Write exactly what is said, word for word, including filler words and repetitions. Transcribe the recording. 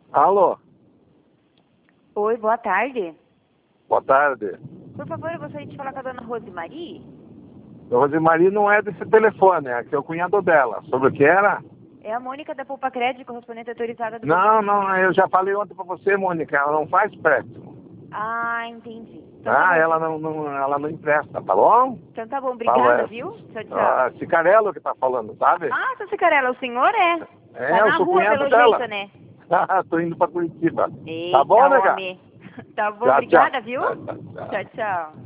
Alô, Oi, boa tarde. boa tarde. Por favor, eu gostaria de falar com a dona Rosemary. Rosemary não é desse telefone, é que é o cunhado dela. Sobre o que era? É a Mônica da Poupa Crédito, correspondente autorizada do... Não, não, eu já falei ontem pra você, Mônica, ela não faz empréstimo. Ah, entendi. Então tá Ah, bom. ela não, não, ela não empresta, tá bom? Então tá bom, Fala, obrigada, é, viu? Tchau, tchau. ah, Cicarello que tá falando, sabe? Ah, seu Cicarela, o senhor é? É, Tá eu na sou rua, cunhado pelo dela. jeito, né? Tô indo pra Curitiba. Tá Eita, bom, nega? homem. Tá bom, Tchau, tchau. obrigada, viu? Tchau, tchau, tchau. Tchau, tchau.